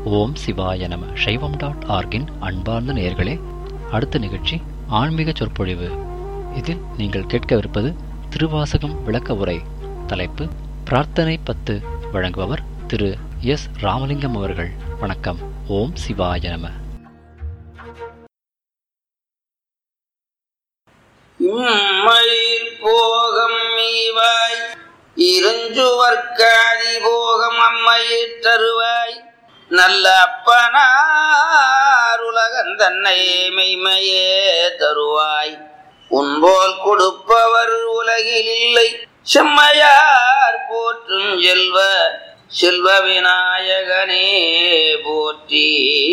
ஓம் சிவாய நம. சைவம்.org-இன் அன்பார்ந்த நேயர்களே, அடுத்த நிகழ்ச்சி ஆன்மீக சொற்பொழிவு. இதில் நீங்கள் கேட்கவிருப்பது திருவாசகம் விளக்க உரை. தலைப்பு பிரார்த்தனை 10. வழங்குபவர் திரு எஸ். ராமலிங்கம் அவர்கள். வணக்கம். ஓம் சிவாய நம. போகம் மீவாய் இருஞ்சுவர்க்காதி போகம் அம்மையிற் தருவாய். நல்ல அப்பனார் உலகன் தன்னை மெய்மையே தருவாய். உன்போல் கொடுப்பவர் உலகில் இல்லை. செம்மையார் போற்றும் செல்வ செல்வ விநாயகனே போற்றி.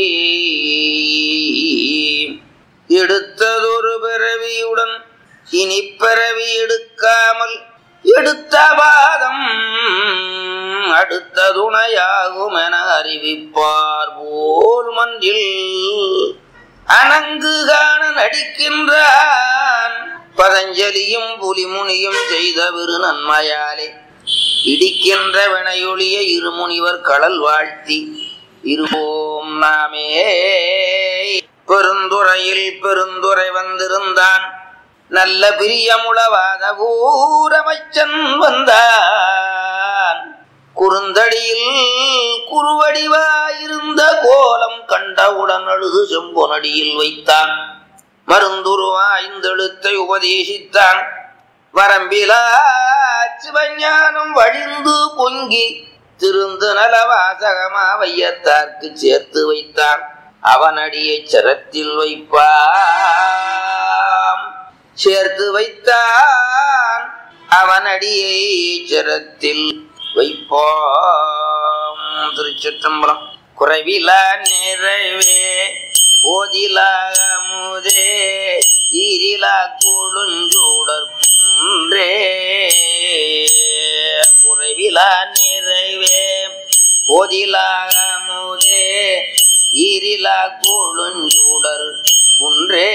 எடுத்ததொரு பிறவியுடன் இனி பிறவி எடுக்காமல் எடுத்த பாதம் அடுத்த துணையாகும் என அறிவிப்பார் போல் மன்றில் அணங்கு காண நடிக்கின்றான். பதஞ்சலியும் புலிமுனியும் செய்த விரு நன்மையாலே இடிக்கின்ற வினையொழிய இருமுனிவர் கடல் வாழ்த்தி இருவோம் நாமே. பெருந்துறையில் பெருந்துறை வந்திருந்தான். நல்ல பிரியமுளவாத ஊரமைச்சன் வந்தான். குறுந்தடியில் குறுவடிவாயிருந்த கோலம் கண்டவுடன் அழுது செம்பொனடியில் வைத்தான். மருந்துருவாய்ந்தெழுத்தை உபதேசித்தான். வரம்பிலா சிவஞானம் வழிந்து பொங்கி திருந்து நலவாசகமா வையத்தார்க்கு சேர்த்து வைத்தான். அவனடியை சரத்தில் வைப்பாம் சேர்த்து வைத்தான். அவனடியை சரத்தில் வைப்போம். திருச்சிற்றம்பலம். குறைவிலா நிறைவே கோதிலா அமுதே ஈரிலா கொழுஞ்சூடற்குன்றே. குறைவிலா நிறைவே கோதிலா அமுதே ஈரிலா கொழுஞ்சூடர் குன்றே.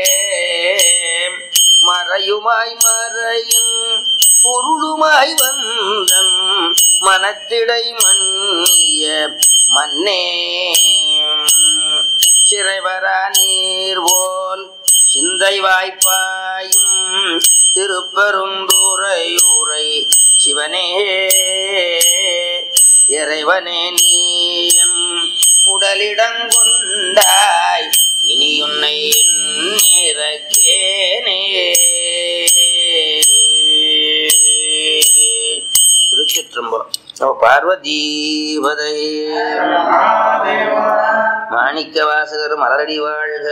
மறையுமாய் மறையின் பொருளுமாய் வந்தன் மனத்திடை மன்னிய மன்னே. சிறைவரா நீர் போல் சிந்தை வாய்ப்பாயும் திருப்பெருந்துறையூரை சிவனே. இறைவனே நீயன் உடலிடங்கொண்டாய் இனியுன்னை இறக்கேனே. திருச்சிற்றம்பலம். பார்வதீபதை மாணிக்க வாசகர் மலரடி வாழ்க.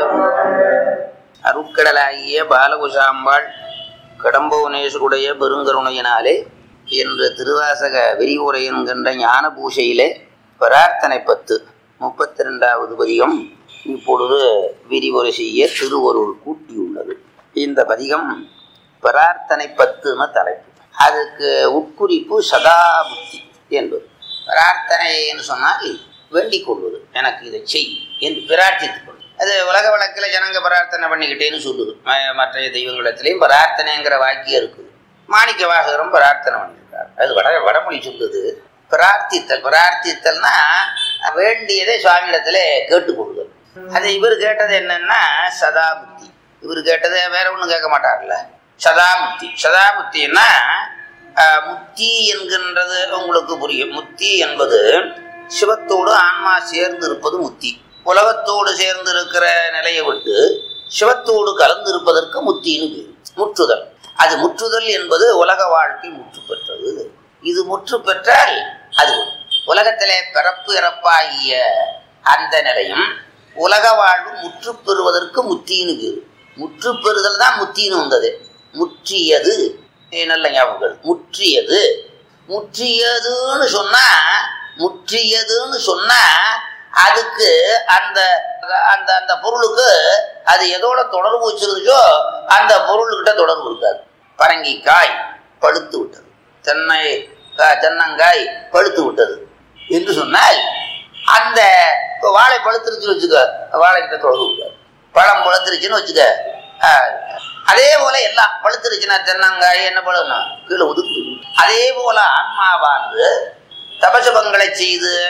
அருட்கடலாகிய பாலகுஷாம்பாள் கடம்பவனேஸ்வருடைய பெருங்கருணையினாலே என்ற திருவாசக விரிவுரை என்கின்ற ஞான பூஷையிலே பிரார்த்தனை 10 32வது பதிகம் இப்பொழுது விரிவுரை செய்ய திருவருள் கூட்டியுள்ளது. இந்த பதிகம் பிரார்த்தனை 10 தலைப்பு. அதுக்கு உட்குறிப்பு சதாபுத்தி என்பது. பிரார்த்தனை என்று சொன்னால் வேண்டிக் கொள்வது, எனக்கு இதை செய் என்று பிரார்த்தித்துக் கொள்வது. அது உலக வழக்கில் ஜனங்க பிரார்த்தனை பண்ணிக்கிட்டேன்னு சொல்லுது. மற்ற தெய்வங்களிடத்திலையும் பிரார்த்தனைங்கிற வாக்கியம் இருக்குது. மாணிக்க வாசகரும் பிரார்த்தனை பண்ணியிருக்கார். அது வடமொழி சொல்லுது பிரார்த்தித்தல். பிரார்த்தித்தல்னா வேண்டியதை சுவாமியிடத்துல கேட்டுக்கொள்ளுதல். அது இவர் கேட்டது என்னன்னா சதாபுத்தி. இவர் கேட்டது வேற ஒன்றும் கேட்க மாட்டார்ல, சதாமுத்தி. சதாமுத்தின்னா முத்தி என்கின்றது உங்களுக்கு புரியும். முத்தி என்பது சிவத்தோடு ஆன்மா சேர்ந்து இருப்பது முத்தி. உலகத்தோடு சேர்ந்து இருக்கிற நிலையை விட்டு சிவத்தோடு கலந்து இருப்பதற்கு முத்தின்னு பேரு. முற்றுதல். அது முற்றுதல் என்பது உலக வாழ்க்கை முற்று பெற்றது. இது முற்று பெற்றால் அது உலகத்திலே பிறப்பு இறப்பாகிய அந்த நிலையும் உலக வாழ்வு முற்று பெறுவதற்கு முத்தின்னு பேரு. முற்று பெறுதல் தான் முத்தின்னு வந்தது. முற்றியது, நல்ல ஞாபகம். முற்றியது முற்றியதுன்னு சொன்னா முற்றியதுன்னு சொன்னா அதுக்கு அந்த அந்த அந்த பொருளுக்கு அது எதோட தொடர்பு வச்சிருந்துச்சோ அந்த பொருள்கிட்ட தொடர்பு இருக்காது. பரங்கிக்காய் பழுத்து விட்டது, தென்னங்காய் பழுத்து விட்டது என்று சொன்னால் அந்த வாழை பழுத்துருச்சுன்னு வச்சுக்க, வாழைக்கிட்ட தொடர்பு இருக்காது. பழம் பழுத்துருச்சுன்னு வச்சுக்க. அதே போல எல்லாம் பழுத்துருச்சுன்னா தென்னங்காய் என்ன பழம் கீழே ஒதுக்கு. அதே போல ஆன்மாவானது தபசபங்களை செய்து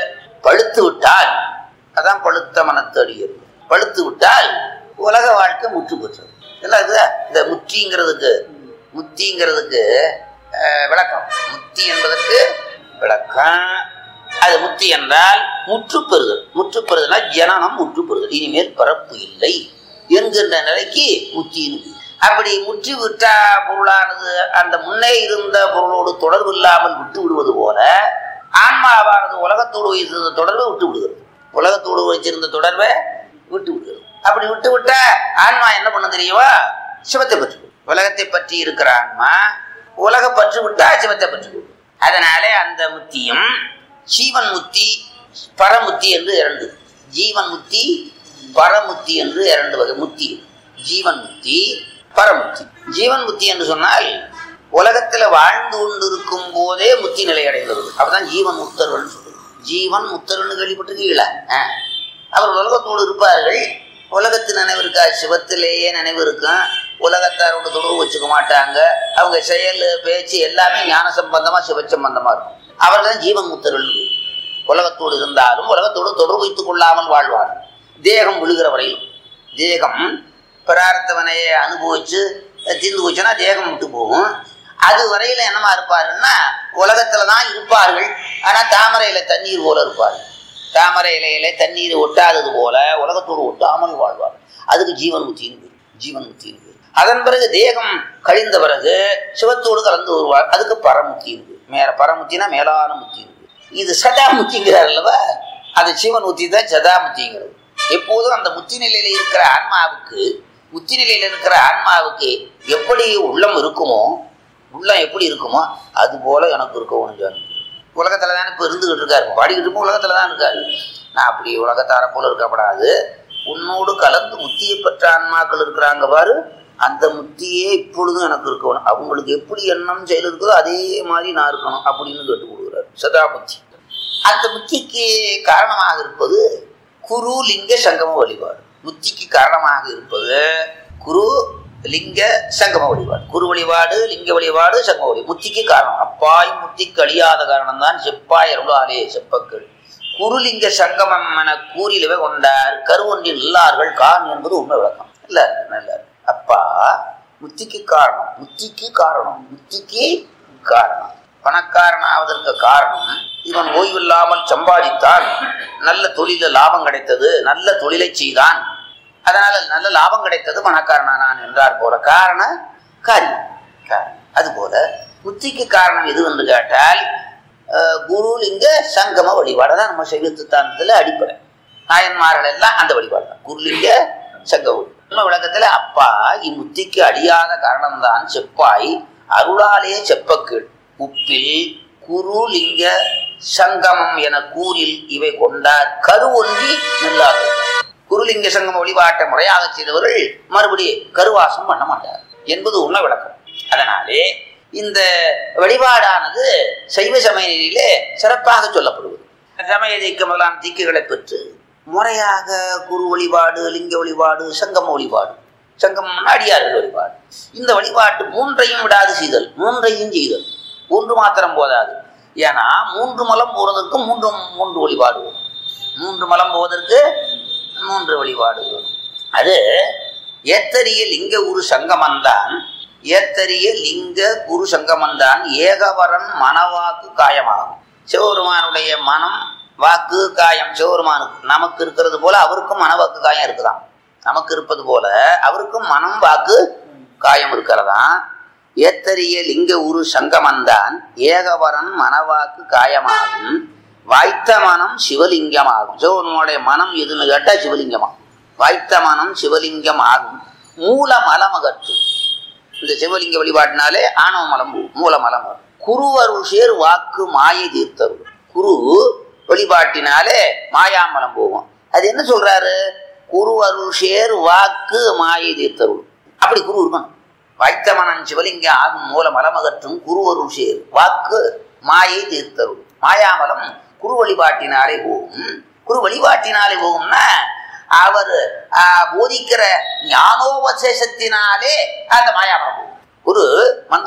பழுத்து விட்டால், அதான் பழுத்த மனத்தடியர், பழுத்து விட்டால் உலக வாழ்க்கை முற்று பெற்றது. இந்த முத்திங்கிறதுக்கு விளக்கம். முத்தி என்பதற்கு விளக்கம். அது முத்தி என்றால் முற்று பெறுதல். முற்று பெறுதல் ஜனனம் முற்று பெறுதல், இனிமேல் பிறப்பு இல்லை என்கின்ற நிலைக்கு முத்தின்னு. அப்படி முற்றி விட்டா பொருளானது அந்த முன்னே இருந்த பொருளோடு தொடர்பு இல்லாமல் விட்டு விடுவது போல ஆன்மாவானது உலகத்தோடு வைத்திருந்த தொடர்பை விட்டு விடுகிறது. உலகத்தோடு வச்சிருந்த தொடர்பை விட்டு விடுகிறது. அப்படி விட்டு விட்டா ஆன்மா என்ன பண்ண தெரியுமா? சிவத்தை பற்றி. உலகத்தை பற்றி இருக்கிற ஆன்மா உலக பற்று விட்டா சிவத்தை பற்றி. அதனாலே அந்த முத்தியும் ஜீவன் முத்தி பரமுத்தி என்று இரண்டு, ஜீவன் முத்தி பரமுத்தி என்று இரண்டு வகை முத்தி. ஜீவன் முத்தி பரமுத்தி. ஜீவன் முத்தி என்று சொன்னால் உலகத்துல வாழ்ந்து கொண்டிருக்கும் போதே முத்தி நிலை அடைந்தது. அப்பதான் ஜீவன் முத்தர்கள் சொல்றது. ஜீவன் முத்தர்கள் கேள்விப்பட்டிருக்கீங்களா? அவர் உலகத்தோடு இருப்பார்கள். உலகத்து நினைவு இருக்கா? சிவத்திலேயே நினைவு இருக்கும். உலகத்தாரோட தொடர்பு வச்சுக்க மாட்டாங்க. அவங்க செயல் பேச்சு எல்லாமே ஞான சம்பந்தமா சிவ சம்பந்தமா இருக்கும். அவர்கள் ஜீவன் முத்தர்கள். உலகத்தோடு இருந்தாலும் உலகத்தோடு தொடர்பு வைத்துக் கொள்ளாமல் வாழ்வார். தேகம் விழுகிற வரையிலும். தேகம் பிரார்த்தவனையை அனுபவிச்சு தீர்ந்து போச்சுன்னா தேகம் விட்டு போகும். அது வரையில என்னமா இருப்பாருன்னா உலகத்துலதான் இருப்பார்கள். ஆனா தாமரையில தண்ணீர் போல இருப்பார்கள். தாமரை இலையில தண்ணீர் ஒட்டாதது போல உலகத்தோடு ஒட்டாமல் வாழ்வார். அதுக்கு ஜீவன் முத்தின்னு பேர். ஜீவன் முத்தின்னு பேர். அதன் பிறகு தேகம் கழிந்த பிறகு சிவத்தோடு கலந்து வருவார். அதுக்கு பரமுத்தின்னு பேர். பரமுத்தினா மேலான முத்தின்னு பேர். இது சதாமுத்திங்கிறார் அல்லவா? அது ஜீவன் முத்தி தான் சதாமுத்திங்கிறது. எப்போதும் அந்த முத்தி நிலையில இருக்கிற ஆன்மாவுக்கு, முத்தி நிலையில இருக்கிற ஆன்மாவுக்கு எப்படி உள்ளம் இருக்குமோ, உள்ளம் எப்படி இருக்குமோ அது போல எனக்கு இருக்கணும். உலகத்துல தானே இப்ப இருந்துகிட்டு இருக்காரு, பாடிக்கிட்டு இருப்போம், உலகத்துலதான் இருக்காரு. நான் அப்படி உலகத்தார போல இருக்கப்படாது. உன்னோடு கலந்து முத்தியை பெற்ற ஆன்மாக்கள் இருக்கிறாங்க பாரு, அந்த முத்தியே இப்பொழுதும் எனக்கு இருக்கணும். அவங்களுக்கு எப்படி எண்ணம் செயல் இருக்குதோ அதே மாதிரி நான் இருக்கணும் அப்படின்னு கேட்டு கொடுக்குறாரு சதாமுத்தி. அந்த முத்திக்கு காரணமாக இருப்பது குரு லிங்க சங்கம வழிபாடு. முத்திக்கு காரணமாக இருப்பது குரு லிங்க சங்கம வழிபாடு. குரு வழிபாடு, லிங்க வழிபாடு, சங்கம வழிபாடு. முத்திக்கு காரணம். அப்பாய் முத்திக்கு அழியாத காரணம் தான் செப்பாய் அருளாலே செப்பக்கள். குருலிங்க சங்கமம் என கூறிலவே கொண்டார் கருவொன்றில் இல்லார்கள் கான் என்பது உண்மை விளக்கம். இல்ல நல்ல அப்பா முத்திக்கு காரணம். முத்திக்கு காரணம். முத்திக்கு காரணம். பணக்காரனாவதற்கு காரணம் இவன் ஓய்வில்லாமல் சம்பாதித்தான், நல்ல தொழில லாபம் கிடைத்தது, நல்ல தொழிலை செய்தான், அதனால நல்ல லாபம் கிடைத்தது, பணக்காரனானான் என்றார் போல காரண காரியம். அதுபோல முத்திக்கு காரணம் எது என்று கேட்டால் குரு லிங்க சங்கம வழிபாடு தான் நம்ம சைவ சித்தாந்தத்துல அடிப்படை. நாயன்மார்கள் எல்லாம் அந்த வழிபாடு தான் குருலிங்க சங்கம. நம்ம விளக்கத்துல அப்பா இம்முத்திக்கு அடியாத காரணம்தான் செப்பாய் அருளாலே செப்பக்கீழ் உப்பில் குரு லிங்க சங்கமம் என கூறில் இவை கொண்டார் கரு ஒன்றி நல்லார்கள். குருலிங்க சங்கம வழிபாட்டை முறையாக செய்தவர்கள் மறுபடி கருவாசம் பண்ண மாட்டார் என்பது உண்மை விளக்கம். அதனாலே இந்த வழிபாடானது சைவ சமய நெறியிலே சிறப்பாக சொல்லப்படுவது. சமய தீக்க முதலான தீக்குகளை பெற்று முறையாக குரு வழிபாடு, லிங்க வழிபாடு, சங்கம வழிபாடு, சங்கமம் அடியார்கள் வழிபாடு, இந்த வழிபாட்டு மூன்றையும் விடாது செய்தல், மூன்றையும் செய்தல். ஒன்று மாத்திரம் போதாது. ஏன்னா 3 மலம் போவதற்கு மூன்று வழிபாடு வரும். 3 மலம் போவதற்கு 3 வழிபாடு வரும். அது ஏத்தரிய லிங்க குரு சங்கமந்தான், ஏத்தரிய லிங்க குரு சங்கமந்தான் ஏகவரன் மனவாக்கு காயமாகும். சிவபெருமானுடைய மனம் வாக்கு காயம் சிவபெருமானுக்கு நமக்கு இருக்கிறது போல அவருக்கும் மனவாக்கு காயம் இருக்குதான். நமக்கு இருப்பது போல அவருக்கும் மனம் வாக்கு காயம் இருக்கிறதான். ஏத்தரிய லிங்க உரு சங்கமந்தான் ஏகவரன் மனவாக்கு காயமாகும், வாய்த்த மனம் சிவலிங்கமாகும். சிவனுடைய மனம் எதுன்னு கேட்டா சிவலிங்கமாகும். வாய்த்த மனம் சிவலிங்கம் ஆகும். மூல மலமகற்று. இந்த சிவலிங்க வழிபாட்டினாலே ஆணவ மலம் மூல மலம். குருவருள் சேர் வாக்கு மாயை தீர்த்தருள். குரு வழிபாட்டினாலே மாயாமலம் போகும். அது என்ன சொல்றாரு? குருவருள் சேர் வாக்கு மாயை தீர்த்தருள். அப்படி குரு இருக்கணும். வாய்த்தமனன் சிவலிங்க ஆகும் மூல மலமகற்றும் குருவருள் சேர் வாக்கு மாயை தீர்த்தருள். மாயாமலம் குரு வழிபாட்டினாலே போகும். குரு வழிபாட்டினாலே போகும்னா அவர் போதிக்கிற ஞானோபதேசத்தினாலே அந்த மாயாமலம் போகும். குரு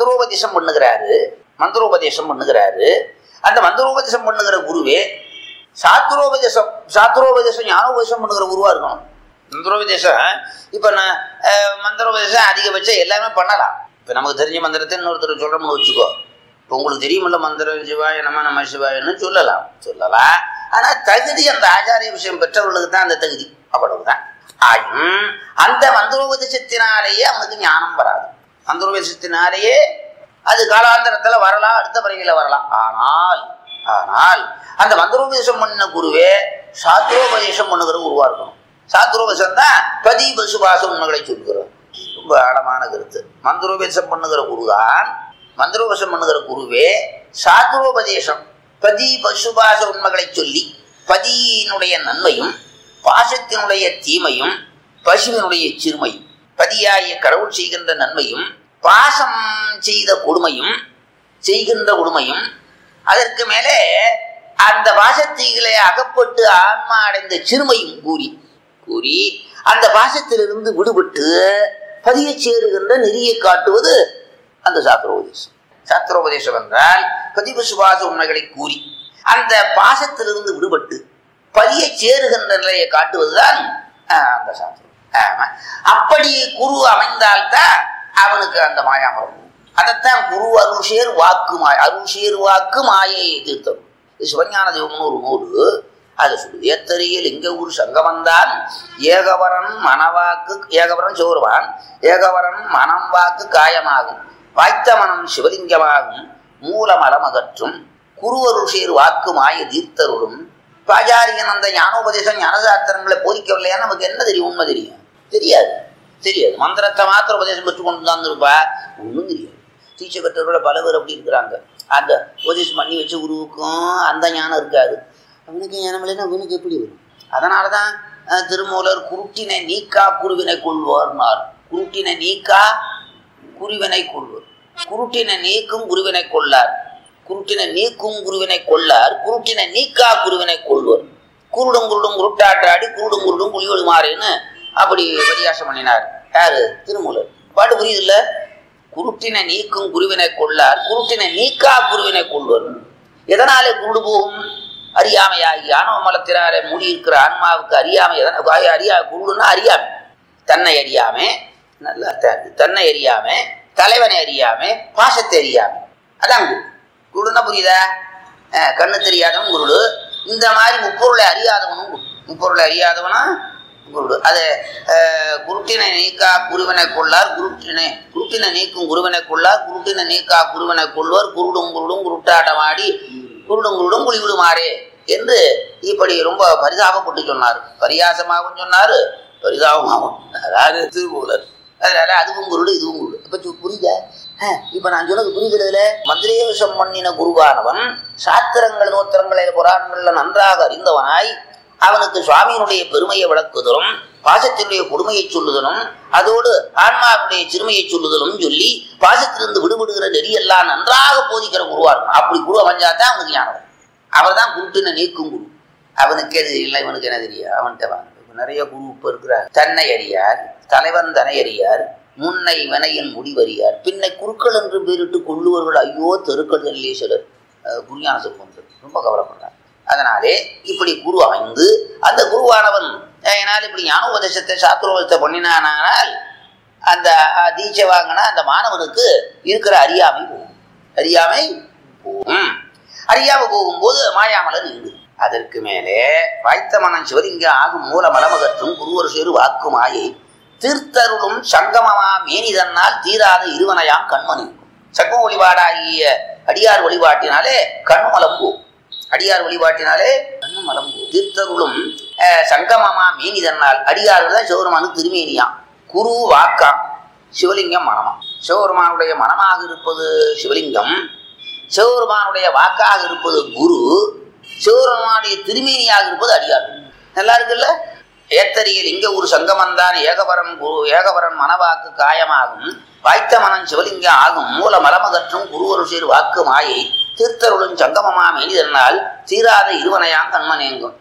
மந்திரோபதேசம் பண்ணுகிறாரு. அந்த மந்திரோபதேசம் பண்ணுகிற குருவே சாத்திரோபதேசம் ஞானோபதேசம் பண்ணுகிற குருவா இருக்கணும். மந்திரோபதேசம் இப்ப நான் மந்திரோபதேசம் அதிகபட்சம் எல்லாமே பண்ணலாம். இப்ப நமக்கு தெரிஞ்ச மந்திரத்தை இன்னொருத்தர் சொல்றோம்னு வச்சுக்கோ. இப்போ உங்களுக்கு தெரியுமில்ல மந்திரம் சிவாய நம சிவாயன்னு சொல்லலாம். ஆனா தகுதி அந்த ஆச்சாரிய விஷயம் பெற்றவர்களுக்கு தான் அந்த தகுதி, அவ்வளவுதான். ஆயும் அந்த மந்திரோபதேசத்தினாலேயே அவனுக்கு ஞானம் வராது. மந்திரோபதேசத்தினாலேயே அது காலாந்தரத்துல வரலாம், அடுத்த பிறவியில வரலாம். ஆனால் அந்த மந்திரோபதேசம் பண்ண குருவே சாத்திரோபதேசம் பண்ணுகிற குருவா இருக்கணும். சாத்திரோபதேசம் தான் பதி பசுபாச உண்மைகளை சொல்கிறோம். ரொம்ப ஆழமான கருத்து. மந்திரோபதேசம் பண்ணுகிற குருதான், மந்திரோபதேசம் பண்ணுகிற குருவே சாத்திரோபதேசம் பதி பசுபாச உண்மைகளை சொல்லி பதியினுடைய நன்மையும் பாசத்தினுடைய தீமையும் பசுவினுடைய சிறுமையும், பதியாகிய கடவுள் செய்கின்ற நன்மையும் பாசம் செய்த கொடுமையும் செய்கின்ற கொடுமையும், அதற்கு மேலே அந்த பாசத்திலே அகப்பட்டு ஆன்மா அடைந்த சிறுமையும் கூறி அந்த பாசத்திலிருந்து விடுபட்டு பதிய சேருகின்ற நெறியை காட்டுவது அந்த சாத்திரோபதேசம். சாத்திரோபதேசம் என்றால் பதிபசுபாச உண்மைகளை கூறி அந்த பாசத்திலிருந்து விடுபட்டு பதிய சேருகின்ற நிலையை காட்டுவதுதான் அந்த சாத்திரம். அப்படி குரு அமைந்தால்தான் அவனுக்கு அந்த மாயாமரம். அதைத்தான் குரு அருள்சேர் வாக்கு மாயை தீர்த்தம். சிவஞான தேவம்னு ஒரு நூல், அது சொல்லுது. ஏத்தறியல் இங்க ஊர் சங்கமந்தான் ஏகவரன் மனவாக்கு, ஏகவரன் சிவருவான், ஏகவரன் மனம் வாக்கு காயமாகும், வாய்த்த மனம் சிவலிங்கமாகும், மூலமலம் அகற்றும் குருவருஷேர் வாக்கு மாய தீர்த்தருளும். பாஜாரியன் அந்த ஞானோபதேசம் ஞானசாஸ்திரங்களை போதிக்கவில்லையா? நமக்கு என்ன தெரியும்? உண்மை தெரியும்? தெரியாது. மந்திரத்தை மாத்திர உபதேசம் பெற்று கொண்டு தான் இருப்பா, ஒன்றும் தெரியாது. தீட்சை பெற்றவர்கள பல பேர் அப்படி இருக்கிறாங்க. அந்த உபதேசம் பண்ணி வச்ச குருவுக்கும் அந்த ஞானம் இருக்காது. அவனுக்கு ஞானம் இல்லைன்னா அவனுக்கு எப்படி வரும்? அதனாலதான் திருமூலர் குருட்டினை நீக்கா குருவினை கொள்வார்னார். குருட்டினை நீக்கா குருவினை கொள்வர், குருட்டினை நீக்கும் குருவினை கொள்ளார், குருட்டினை நீக்கும் குருவினை கொள்ளார், குருட்டினை நீக்கா குருவினை கொள்வர். குருடும் குருட்டாட்டாடி குருடும் குழிவெளி மாறேன்னு அப்படி பரியாசம் பண்ணினார். யாரு? திருமூலர். பாட்டு புரியுது இல்ல? குருட்டினை நீக்கும் குருவினை கொள்ளார், குருட்டினை நீக்கா குருவினை கொள்வர். எதனாலே குருடு போகும்? அறியாமையாகி ஆணவ மலத்தினாலே மூடியிருக்கிற ஆன்மாவுக்கு அறியாமை. குருடுன்னா அறியாமை, தன்னை அறியாமை, நல்லா தன்னை அறியாமை, தலைவனை அறியாமை, பாசத்தை அறியாமை, அதான் குரு. குருடுன்னா புரியுதா? கண்ணு தெரியாதவன் குருடு. இந்த மாதிரி முப்பொருளை அறியாதவனும் குரு. முப்பொருளை அறியாதவனா குருடு. அது குருட்டினை நீக்கா குருவினை கொள்ளார், குருட்டினை நீக்கும் குருவினை கொள்ளார், குருட்டினை நீக்கா குருவினை கொள்வர். குருடும் குருட்டாட்டமாடி குருடும் குழிவிடுமாறே என்று இப்படி ரொம்ப பரிதாபப்பட்டு சொன்னார். பரியாசமாகவும் சொன்னாரு, பரிதாபமாகவும். அதாவது திருமூலர். அதனால அதுவும் குருடு இதுவும் குருடு. இப்ப புரியுதா? இப்ப நான் சொன்னது புரியுதுல? மந்திரேவசம் பண்ணின குருவானவன் சாத்திரங்கள் நோத்திரங்களை புராணங்கள்ல நன்றாக அறிந்தவனாய் அவனுக்கு சுவாமியினுடைய பெருமையை விளக்குதலும் பாசத்தினுடைய கொடுமையை சொல்லுதலும் அதோடு ஆன்மாவுடைய சிறுமையை சொல்லுதலும் சொல்லி பாசத்திலிருந்து விடுபடுகிற நெறியெல்லாம் நன்றாக போதிக்கிற குருவா இருக்கும். அப்படி குரு அமைஞ்சாதான் அவனுக்கு ஞானம். அவர் தான் குருட்டின நீக்கும் குரு. அவனுக்கு எது இல்லை, இவனுக்கு என்ன தெரியாது. அவன்கிட்ட வாங்க நிறைய குரு இப்ப இருக்கிறார். தன்னை அறியார், தலைவன் தனை அறியார், முன்னை வினையின் முடிவறியார், பின்னை குருக்கள் என்று பேரிட்டு கொள்ளுவர்கள் ஐயோ தெருக்கள் இல்லையே சிலர். குருஞான சம்பந்தர் ரொம்ப கவலைப்படுறார். அதனாலே இப்படி குரு அமைந்து அந்த குருவானவன் என்னால் இப்படி ஞானோபதேசத்தை சாத்திரோபதேசத்தை பண்ணினானால் அந்த தீட்சை வாங்கினா அந்த மாணவனுக்கு இருக்கிற அறியாமை போகும். அறியாமை போகும்போது மாயாமலர் இங்கு. அதற்கு மேலே வாய்த்த மனம் சிவலிங்க ஆகும் மூல மலமகற்றும் குருவர் சேரு வாக்கு மாயை தீர்த்தருளும் சங்கமமா மேனிதன்னால் தீராத இருவனையாம் கண்மணி. சக்க வழிபாடாகிய அடியார் வழிபாட்டினாலே கண்மலம் போகும். அடியார் வழிபாட்டினாலே கண்ணும் மலம்பு. தீர்த்தருளும் சங்கமமா மேனிதன்னால் அடியார்கள் தான் சிவபெருமானு திருமேனியாம். குரு வாக்காம், சிவலிங்கம் மனமா. சிவபெருமானுடைய மனமாக இருப்பது சிவலிங்கம், சிவபெருமானுடைய வாக்காக இருப்பது குரு, சிவபெருமானுடைய திருமேனியாக இருப்பது அடியார்கள். நல்லா இருக்குல்ல? ஏத்தறியல் இங்க ஒரு சங்கமந்தான் ஏகவரன் மனவாக்கு காயமாகும், வாய்த்த மனம் சிவலிங்க ஆகும், மூல மலமகற்றும் குருவருஷேர் வாக்கு மாயை தீர்த்தருளும் சங்கமமா மெய்தனால் தீராத இருவனையாம் கண்மனேங்கும்.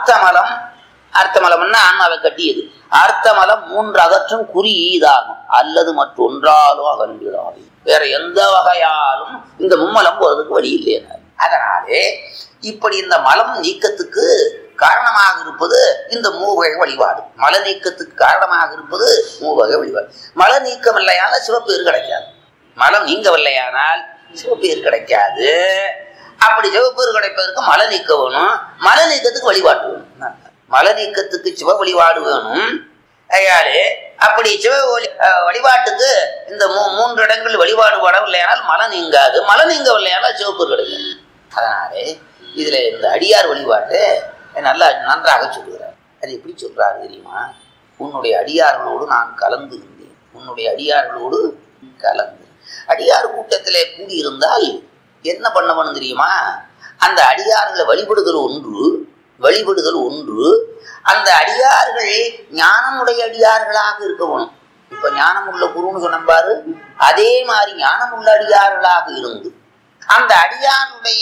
ஆர்த்தமலம்னா ஆன்மாவை கட்டியது. ஆர்த்தமலம் 3 அகற்றும் குறி ஈதாகும், அல்லது மற்றொன்றாலும் அகன்றிடாது. வேற எந்த வகையாலும் இந்த மும்மலம் போறதுக்கு வழி இல்லையா? அதனாலே இப்படி இந்த மலம் நீக்கத்துக்கு காரணமாக இருப்பது இந்த மூவகை வழிபாடு. மல நீக்கத்துக்கு காரணமாக இருப்பது மூவகை வழிபாடு. மல நீக்கம் இல்லையானால் சிவப்பேறு கிடைக்காது. மலம் நீங்கவில்லையானால் சிவப்பேறு கிடைக்காது. அப்படி சிவப்பேறு கிடைப்பதற்கு மல நீக்க வேணும். மல நீக்கத்துக்கு வழிபாடு வேணும். மல நீக்கத்துக்கு சிவ வழிபாடு வேணும். ஐயாலே அப்படி சிவ வழிபாட்டுக்கு இந்த மூன்று இடங்கள் வழிபாடு படவில்லையானால் மலம் நீங்காது. மலம் நீங்கவில்லையானால் சிவப்பேறு கிடைக்காது. அதனாலே இதுல இந்த அடியார் வழிபாட்டு நன்றாக சொல்லுகிறார். அது எப்படி சொல்றாரு தெரியுமா? உன்னுடைய அடியார்களோடு நான் கலந்து இருந்தேன். உன்னுடைய அடியார்களோடு கலந்து அடியார் கூட்டத்திலே கூடியிருந்தால் என்ன பண்ணணும் தெரியுமா? அந்த அடியார்களை வழிபடுதல் ஒன்று. அந்த அடியார்கள் ஞானமுடைய அடியார்களாக இருக்கணும். இப்ப ஞானமுள்ள குருன்னு சொன்ன பாரு, அதே மாதிரி ஞானமுள்ள அடியார்களாக இருந்து அந்த அடியாருடைய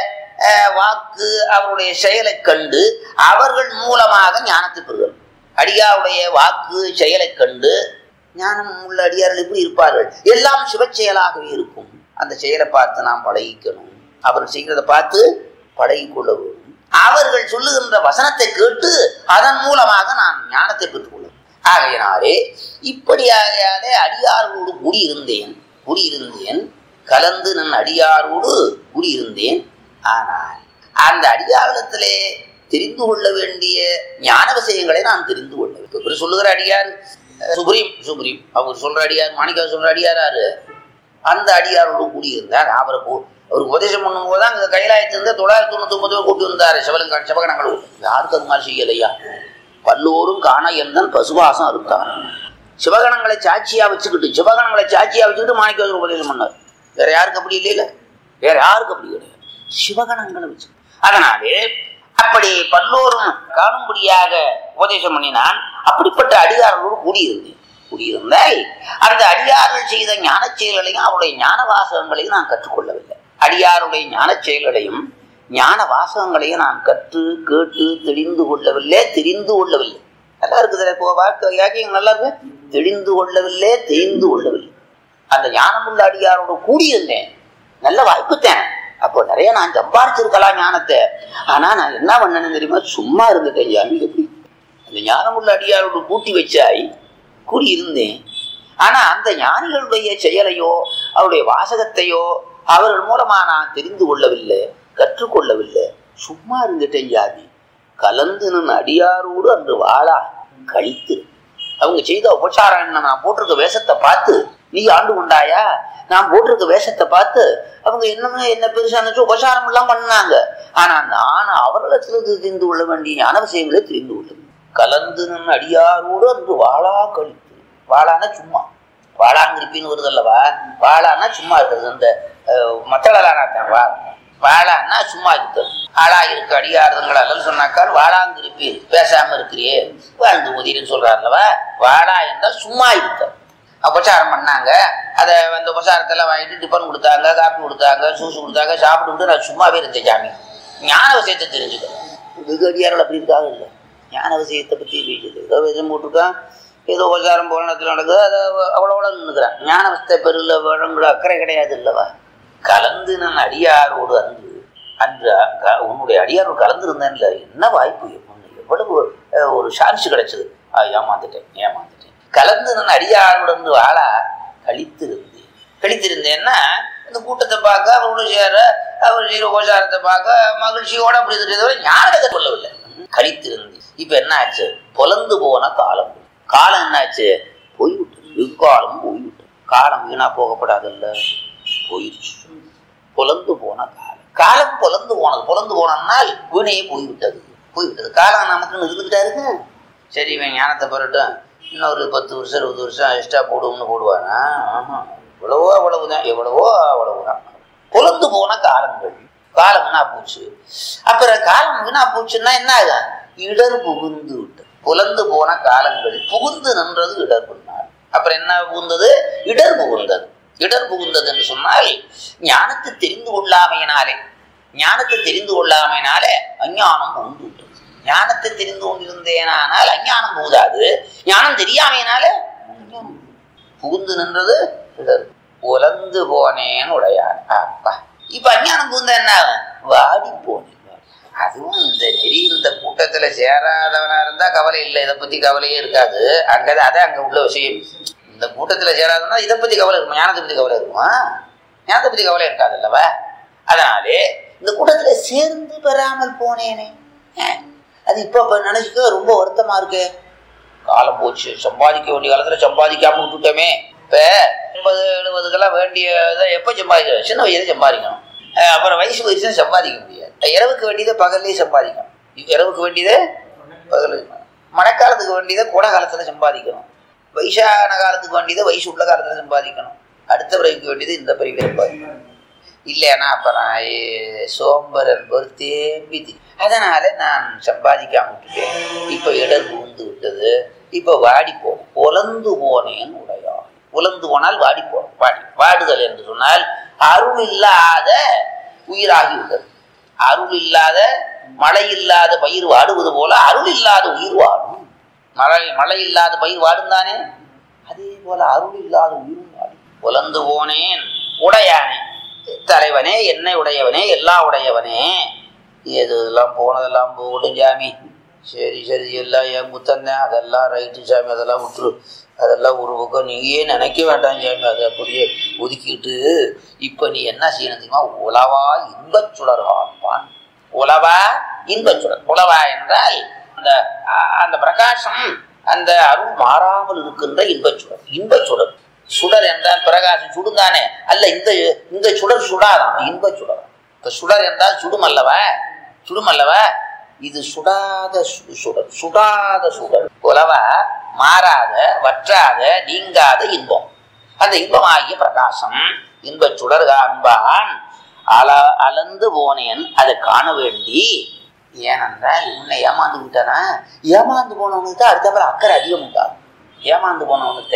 வாக்கு அவருடைய செயலை கண்டு அவர்கள் மூலமாக ஞானத்தை பெறுதல். அடியாருடைய வாக்கு செயலை கண்டு ஞானம் உள்ள அடியார்கள் எப்படி இருப்பார்கள்? எல்லாம் சிவ செயலாகவே இருக்கும். அந்த செயலை பார்த்து நாம் பழகிக்கணும். அவர்கள் செய்கிறத பார்த்து பழகிக்கொள்ள வேண்டும். அவர்கள் சொல்லுகின்ற வசனத்தை கேட்டு அதன் மூலமாக நான் ஞானத்தை பெற்றுக்கொள்ள. ஆகையினாலே இப்படியாகவே அடியாரோடு கூடியிருந்தேன். கலந்து நான் அடியாரோடு கூடியிருந்தேன். ஆனால் அந்த அடியாரிடத்திலே தெரிந்து கொள்ள வேண்டிய ஞான விஷயங்களை நான் தெரிந்து கொள்ளேன். இப்ப சொல்லுகிற அடியார் சுப்ரீம் அவர் சொல்ற அடியார் மாணிக்க சொல்ற அடியாராரு அந்த அடியாரோடு கூடியிருந்தார். அவருக்கு உபதேசம் பண்ணும் போதுதான் இந்த கைலாயத்திலிருந்து 999 கூட்டி வந்தாரு சிவகணங்கள். யாருக்கு அது மாதிரி செய்யலையா? பல்லோரும் காண எந்தன் பசுவாசம் இருக்கார். சிவகணங்களை சாட்சியா வச்சுக்கிட்டு மாணிக்க உபதேசம் பண்ணார். வேற யாருக்கு அப்படி இல்லையில? வேற யாருக்கு அப்படி கிடையாது. சிவகணங்களை வச்சு. அதனாலே அப்படி பல்லோரும் காணும்படியாக உபதேசம் பண்ணினான். அப்படிப்பட்ட அடியார்களோடு கூடியிருந்தால் அந்த அடியார்கள் செய்த ஞான செயல்களையும் அவருடைய ஞான வாசகங்களையும் நான் கற்றுக்கொள்ளவில்லை. அடியாருடைய ஞான செயல்களையும் ஞான வாசகங்களையும் நான் கற்று கேட்டு தெரிந்து கொள்ளவில்லை. நல்லா இருக்குது. இப்போ வாக்கியம் நல்லா இருக்கு. தெரிந்து கொள்ளவில்லை. அந்த ஞானமுள்ள அடியாரோட கூடியிருந்தேன். நல்ல வாய்ப்புத்தேன். அப்போ நிறைய நான் சம்பாரிச்சிருக்கலாம் ஞானத்தை. ஆனா நான் என்ன பண்ணேன்னு தெரியுமா? சும்மா இருந்துட்டேன். எப்படி அந்த ஞானமுள்ள அடியாரோடு கூடியிருந்தேன். ஆனா அந்த ஞானிகளுடைய செயலையோ அவருடைய வாசகத்தையோ அவர்கள் மூலமா நான் தெரிந்து கொள்ளவில்லை, கற்றுக்கொள்ளவில்லை. சும்மா இருந்துட்டேன். ஜாதி கலந்து நான் அடியாரோடு அன்று வாழா கழித்து அவங்க செய்த உபசாரம் என்ன? நான் போட்டிருக்க வேஷத்தை பார்த்து நீ ஆண்டு கொண்டாயா? நான் போட்டிருக்க வேஷத்தை பார்த்து அவங்க என்ன பெருசா நினைச்சு உபசாரம் எல்லாம் பண்ணாங்க. ஆனா நான் அவர்களிடத்துல தெரிந்து கொள்ள வேண்டிய ஞான விஷயங்களே தெரிந்து கொள்ள. கலந்து நின்று அடியாரோடு அன்று வாழா கழித்து. வாழான்னா சும்மா, வாழாங்கிருப்பின்னு வருது அல்லவா? வாழான்னா சும்மா இருக்கிறது. அந்த மத்தளலானாத்தான் வாழான்னா சும்மா இருக்கிறது. ஆளா இருக்கு அடியாருங்களால் சொன்னாக்கால் வாழாங்கிருப்பி பேசாம இருக்கிறியே வாழ்ந்து உதிரின்னு சொல்றாருல்லவா? வாழா என்றால் சும்மா இருக்க. உபசாரம் பண்ணாங்க. அதை அந்த உபசாரத்தெல்லாம் வாங்கிட்டு டிஃபன் கொடுத்தாங்க, காப்பி கொடுத்தாங்க, ஜூஸ் கொடுத்தாங்க. சாப்பிட்டு நான் சும்மாவே இருந்தேன். சாமி ஞான விஷயத்தை தெரிஞ்சுக்கிறேன். வெகு அடியார்கள் அப்படி இருக்காங்க. இல்லை ஞான விஷயத்தை பற்றி பேசுது. ஏதோ விஷயம் போட்டிருக்கான், ஏதோ உபசாரம் போல இடத்துல நடக்குது. அதை அவ்வளோட நின்றுக்கிறான். ஞான விஷயத்தை பெருல வழங்குற அக்கறை கிடையாது இல்லவா? கலந்து நான் அடியாரோடு அன்று உன்னுடைய அடியாரோடு கலந்து இருந்தேன்ல. என்ன வாய்ப்பு! எவ்வளவு ஒரு சான்ஸ் கிடைச்சது. ஏமாந்துட்டேன். கலந்து நான் அடியாரோடு வாழா கழித்திருந்தேன்னா இந்த கூட்டத்தை பார்க்க, அவரோட சேர, அவர் செய்கிற உபசாரத்தை பார்க்க மகிழ்ச்சியோட அப்படி இருந்ததை ஞானத்தை கொள்ளவில்லை. கழித்திருந்து. இப்ப என்ன ஆச்சு? பொலந்து போன காலம் என்னாச்சு? போய்விட்டது. வெகுகாலம் போய்விட்டது. காலம் வீணா போகப்படாதல்ல, போயிடுச்சு. பொலந்து போன காலம் பொலந்து போனால் வீணையே போய்விட்டது. காலம் நமக்குன்னு இருந்துகிட்டா இருக்கு. சரி, இவன் ஞானத்தை பெறட்டும், இன்னொரு 10 வருஷம் 20 வருஷம் எக்ஸ்ட்ரா போடுவானா? எவ்வளவுதான். பொலந்து போன காலங்கள். காலம் வீணா போச்சு. அப்புறம் காலம் வீணா போச்சுன்னா என்ன ஆகும்? இடர் புகுந்து விட்டது. புலந்து போன காலங்கள் புகுந்து நின்றது இடர் புகுந்தார். அப்புறம் என்ன புகுந்தது? இடர் புகுந்தது என்று சொன்னால் ஞானத்தை தெரிந்து கொள்ளாமையினாலே அஞ்ஞானம் புகுந்து விட்டது. ஞானத்தை தெரிந்து கொண்டிருந்தேனால் அஞ்ஞானம் புகுதாது. ஞானம் தெரியாமையினாலே புகுந்து நின்றது இடர். உலந்து போனேன்னு உடையார். அப்பா இப்ப அஞ்ஞானம் பூந்தா என்ன வாடி போனேன். அதுவும் இந்த நெறி இந்த கூட்டத்துல சேராதவனா இருந்தா கவலை இல்லை, இதை பத்தி கவலையே இருக்காது. அங்கதான் அதான் அங்க உள்ள விஷயம். இந்த கூட்டத்துல சேராதவனா இதை பத்தி கவலை இருக்குமா? ஞானத்தை பத்தி கவலை இருக்குமா? ஞானத்தை பத்தி கவலை இருக்காது அல்லவா? அதனாலே இந்த கூட்டத்துல சேர்ந்து பெறாமல் போனேனே, அது இப்ப நினைச்சுக்க ரொம்ப வருத்தமா இருக்கு. காலம் போச்சு, சம்பாதிக்க வேண்டிய காலத்துல சம்பாதிக்காம விட்டுட்டோமே. இப்ப 80-70 வேண்டியதை எப்ப சம்பாதிக்கணும்? சின்ன வயசுல சம்பாதிக்கணும். அப்புறம் வயசு வயசுல சம்பாதிக்க முடியாது. இரவுக்கு வேண்டியதை பகல்லே சம்பாதிக்கணும். இரவுக்கு வேண்டியதை பகல், மழைக்காலத்துக்கு வேண்டியதை கோடை காலத்துல சம்பாதிக்கணும். வயசான காலத்துக்கு வேண்டியதை வயசு உள்ள காலத்துல சம்பாதிக்கணும். அடுத்த பிறவிக்கு வேண்டியது இந்த பிறவில சம்பாதிக்கணும். இல்லைன்னா அப்புறம் சோம்பரன் பொறுத்தேம்பி. அதனால நான் சம்பாதிக்காம விட்டுட்டேன். இப்ப இடர் புகுந்து விட்டது. இப்ப வாடி போனேன், உலர்ந்து போனேன் உடையா. உலர்ந்து போனால் வாடி போனோம். வாடுதல் என்று சொன்னால் அருள் இல்லாத உயிராகி விட்டது. அருள் இல்லாத, மழை இல்லாத பயிர் வாடுவது போல அருள் இல்லாத உயிர் வாடும். மழை இல்லாத பயிர் வாடும் தானே, அதே போல அருள் இல்லாத உயிரும் வாடும். உலர்ந்து போனேன் உடையானே, தலைவனே, என்னை உடையவனே, எல்லா உடையவனே. எதுலாம் போனதெல்லாம் போகட்டும் சாமி. சரி சரி, எல்லாம் என் புத்தந்தேன், அதெல்லாம் ரைட்டு சாமி, அதெல்லாம் விட்டுரு. அதெல்லாம் ஒரு பக்கம் நீயே நினைக்க வேண்டாம் சாமி, அதை அப்படியே ஒதுக்கிட்டு இப்போ நீ என்ன செய்யணும் தெரியுமா? உலவா இன்பச் சுடர் காண்பான். உலவா இன்பச் சுடர். உலவா என்றால் அந்த அந்த பிரகாசம், அந்த அருள் மாறாமல் இருக்கின்ற இன்பச்சுடர். இன்பச்சுடர். சுடர் என்றால் பிரகாசம் சுடுந்தானே, அல்ல இந்த சுடர் சுடாதான், இன்பச் சுடர். இப்ப சுடர் என்றால் சுடுமல்லவா, சுடுமல்லவா. இது சுடாத சுடர், சுடாத சுடர். உலவா மாறாத, வற்றாத, நீங்காத இன்பம். அந்த இன்பமாகிய பிரகாசம் இன்பச் சுடர் காண்பான். அளந்து போனேன், அதை காண வேண்டி. ஏனென்றால் உன்னை ஏமாந்து விட்டானா, ஏமாந்து போனவனுக்கு தான் அடுத்தப்பறம் அக்கறை அதிகம் உண்டாகும். ஏமாந்து போனவனுக்கு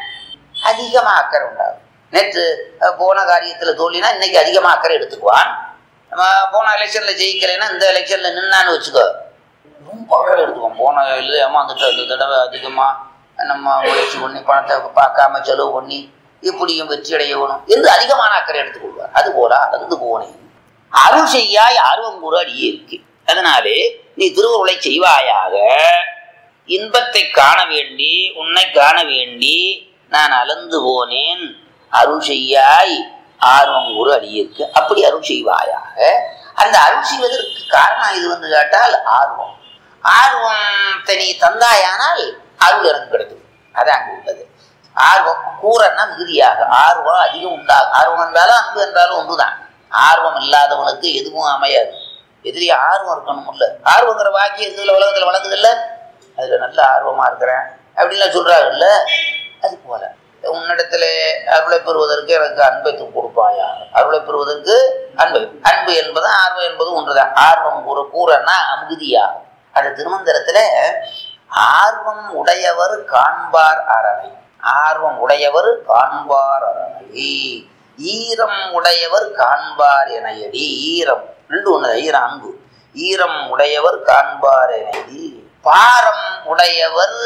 அதிகமா அக்கறை உண்டாகும். நேற்று போன காரியத்துல தோல்லினா இன்னைக்கு அதிகமா அக்கறை எடுத்துக்குவான். நம்ம போன எலெக்ஷன்ல ஜெயிக்கலைன்னா இந்த எலெக்ஷன்ல நின்னான்னு வச்சுக்கோ, ரொம்ப அக்கறை எடுத்துக்குவோம். போன ஏமாந்துட்டு அந்த தடவை அதிகமா நம்ம முயற்சி பண்ணி பணத்தை பார்க்காம செலவு பண்ணி இப்படியும் வெற்றி அடையணும் என்று அதிகமான அக்கறை எடுத்துக்கொள்வார். அது போல அளந்து போனேன் அருள் செய்யாய் ஆர்வம் கூற அடியே இருக்கு. அதனாலே நீ திருவுருளை செய்வாயாக, இன்பத்தை காண வேண்டி, உன்னை காண வேண்டி நான் அளந்து போனேன். அருள் செய்யாய் ஆர்வம் கூற அடியிருக்கு. அப்படி அருள் செய்வாயாக. அந்த அருள் செய்வதற்கு காரணம் இது வந்து கேட்டால் ஆர்வம். ஆர்வத்தை நீ தந்தாயானால் அருள் எனக்கு கிடைக்கும். அது அங்கு உள்ளது. ஆர்வம் கூறன்னா மிகுதியாக, ஆர்வம் அதிகம் உண்டாகும். ஆர்வம் என்றாலும் அன்பு என்றாலும் ஒன்றுதான். ஆர்வம் இல்லாதவனுக்கு எதுவும் அமையாது. எதிரி ஆர்வம் இருக்கணும். இல்ல ஆர்வங்கிற வாக்கியம் இதுல உலகத்துல வளர்ந்தது இல்ல, அதுல நல்ல ஆர்வமா இருக்கிறேன் அப்படின்லாம் சொல்றாங்கல்ல. அது போல உன்னிடத்துல அருளை பெறுவதற்கு எனக்கு அன்பை கொடுப்பாயா. அருளை பெறுவதற்கு அன்பு, அன்பு என்பது ஆர்வம் என்பது ஒன்றுதான். ஆர்வம் கூறன்னா மிகுதியாகும். அது திருமந்திரத்துல ஆர்வம் உடையவர் காண்பார் அரணை, ஆர்வம் உடையவர் காண்பார் அரணை, ஈரம் உடையவர் காண்பார் எனையடி. ஈரம் ரெண்டு ஒண்ணு, ஈரம் அன்பு. ஈரம் உடையவர் காண்பார் எனையடி. பாரம் உடையவர்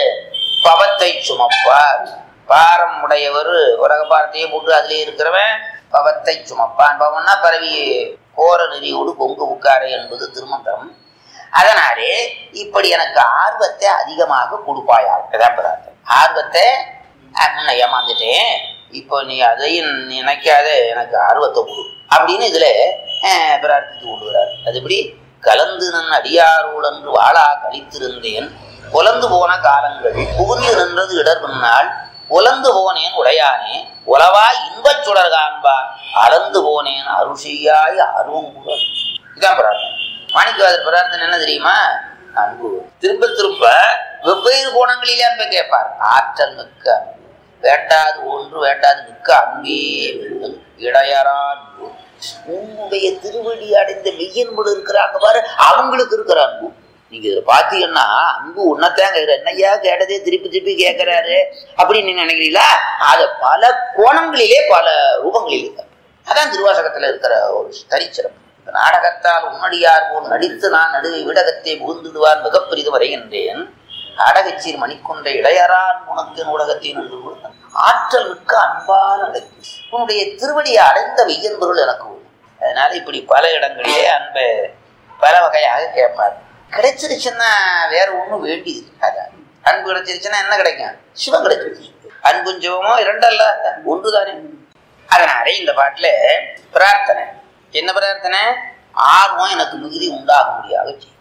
பவத்தை சுமப்பார். பாரம் உடையவர் உலக பாரத்தையே போட்டு அதிலே இருக்கிறவன் பவத்தை சுமப்பான். பவன்னா பரவி கோர நெறியோடு பொங்கு உட்காரை என்பது திருமந்திரம். அதனாலே இப்படி எனக்கு ஆர்வத்தை அதிகமாக கொடுப்பாயாக. ஆர்வத்தை முன்ன ஏமாந்துட்டேன், இப்போ நீ அதையும் நினைக்காத, எனக்கு ஆர்வத்தை கொடு அப்படின்னு இதுல பிரார்த்தித்து கொள்கிறார். அது இப்படி கலந்து நன் அடியாரோடு என்று வாழா கழித்திருந்தேன். புலந்து போன காலங்கள் புகுந்து நின்றது இடர் பின்னால். உலர்ந்து போனேன் உடையானே, உலவா இன்பச் சுடர் காண்பான். அளந்து போனேன் அருள் செய்யாய் ஆர்வம் கூட. இதான் பிரார்த்தனை. மாணிக்கவாசர் பிரார்த்தனை என்ன தெரியுமா? அன்பு. திரும்ப திரும்ப வெவ்வேறு கோணங்களிலே அன்பை கேட்பார். ஆற்றல் மிக்க அன்பு, வேண்டாது ஒன்று வேண்டாது மிக்க அன்பே வேண்டும், இடையறா அன்பு. உன்னுடைய திருவடி அடைந்த மெய்யன்படு இருக்கிறாங்க பாரு, அவங்களுக்கு இருக்கிற அன்பு. நீங்க இதை பாத்தீங்கன்னா அன்பு உன்னத்தான் கேட்கிற, என்னையா கேட்டதே திருப்பி திருப்பி கேட்கிறாரு அப்படின்னு நீங்க நினைக்கிறீங்களா? அதை பல கோணங்களிலே பல ரூபங்களிலே. அதான் திருவாசகத்துல இருக்கிற ஒரு தனிச்சிறப்பு. நாடகத்தால் உன்னடியார் போல் நடித்து நான் நடுவை விடகத்தை புகுந்துடுவார் மிகப்பெரிது வரைகின்றேன். நாடகச்சீர் மணிக்கொண்ட இடையறான் உனக்கு ஊடகத்தின் ஆற்றல் மிக்க அன்பால் அடைக்கும். உன்னுடைய திருவடியை அடைந்த வெய்யன்பொருள் எனக்கு அதனால இப்படி பல இடங்களிலே அன்பை பல வகையாக கேட்பார். கிடைச்சிருச்சுன்னா வேற ஒன்றும் வேண்டியது. அதான் அன்பு கிடைச்சிருச்சுன்னா என்ன கிடைக்கும்? சிவம் கிடைச்சிருச்சு. அன்பும் சிவமோ இரண்டல்ல, ஒன்றுதானே. அதனால இந்த பாட்டுல பிரார்த்தனை என்ன பிரார்த்தனை? ஆர்வம் எனக்கு மிகுதி உண்டாக முடியாது.